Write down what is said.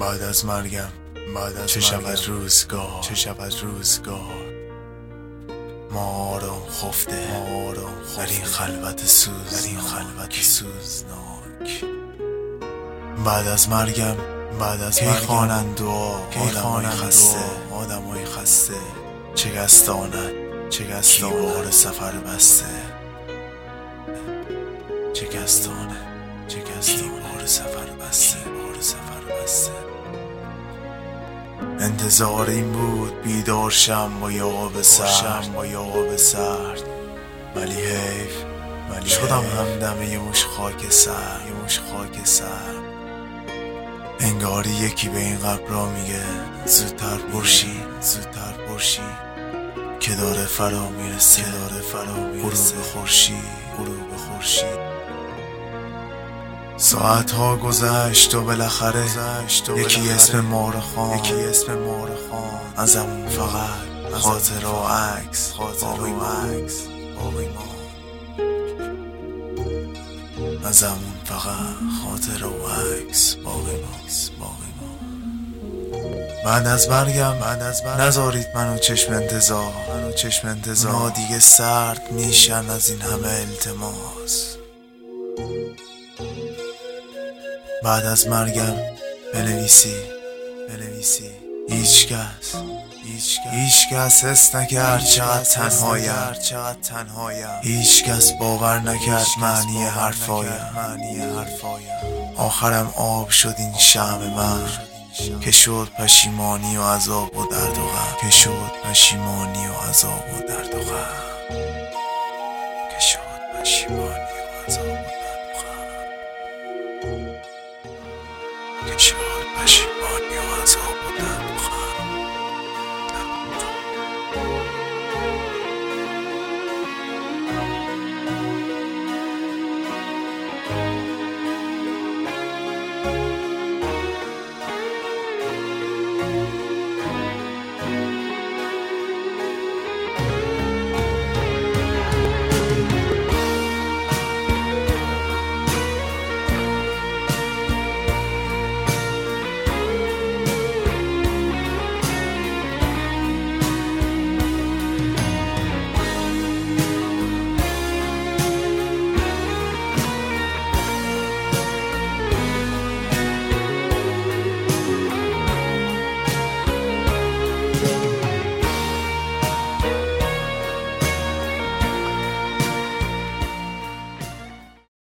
بعد از مرگم چه شب از روزگار ما آرام خفته در این خلوت سوزناک. بعد از مرگم کی خوانند دعا آدمای خسته چه گستاند دیوار سفر بسته دیوار سفر بسته. انتظار این بود بیدار شم با یه آب سرد ولی حیف شدم همدم یه مش خاک سر. انگاری یکی به این قبرا میگه زودتر برشی که داره فرا میرسه غروب خورشید. ساعت ها گذشت و بالاخره یکی اسم ما رو خواند ازمون فقط خاطر و عکس باقی ماند. ازمون فقط خاطر و عکس باقی ماند. بعد از مرگم نذارید منو چشم انتظار اونا دیگه سرد میشن از این همه التماس. بعد از مرگم بنویسی هیچ کس حس نکرد چقدر تنهایم هیچ کس باور نکرد معنی حرفایم. آخرم آب شد این شمع من که شد پشیمانی و عذاب و درد و غم که شد پشیمانی و عذاب و درد و غم.